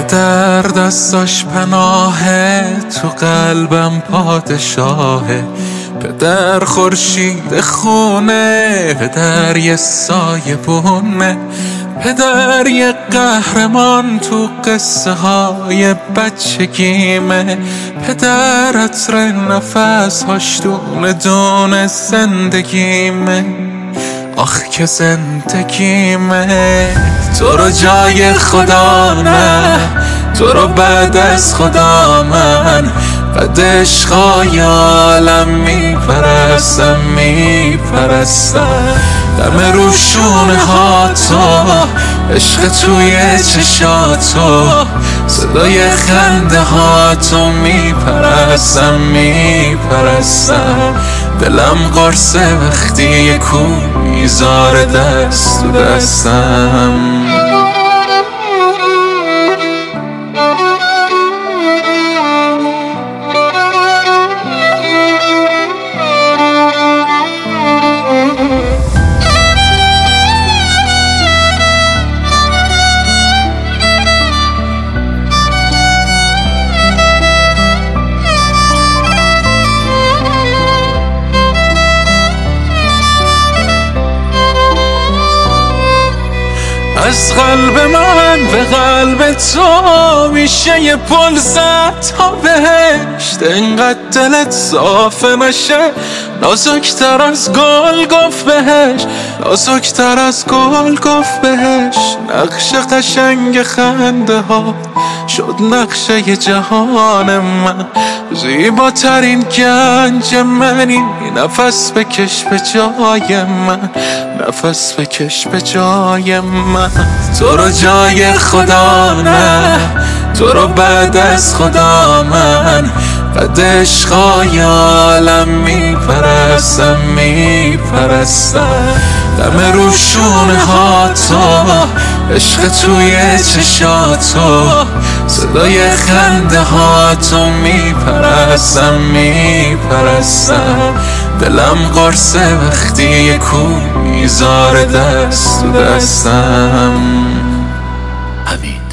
پدر دستاش پناهه، تو قلبم پادشاهه. پدر خورشید خونه، پدر یه سایه بونه، پدر یه قهرمان تو قصه های بچگیمه. پدر عطر نفس هاش دونه دونه زندگیمه. آخ که زندگیمه. تو رو جای خدا نه، تو رو بعد از خدا من قد عشقای عالم میپرستم میپرستم. دم روشونه ها تو، عشق توی چشاتو، صدای خنده ها تو میپرستم میپرستم. دلم قرصه وقتی یه کو میذاره دست تو دستم. از قلب من به قلب تو میشه یه پل زد تا بهشت. انقدر دلت صافه نشه، نازکتر از گل گفت بهش، نازکتر از گل گفت بهش. نقش قشنگ خنده ها شد نقشه ی جهان من. زیباترین گنج منی، نفس بکش به جای من، نفس بکش به جای من. تو رو جای خدا نه، تو رو بعد از خدا من قد عشقای عالم میپرستم میپرستم. دم روشونه ها تو، عشق توی چشاتو، صدای خنده ها تو میپرستم میپرستم. دلم قرصه وقتی یه کو میذاره دست تو دستم. همین.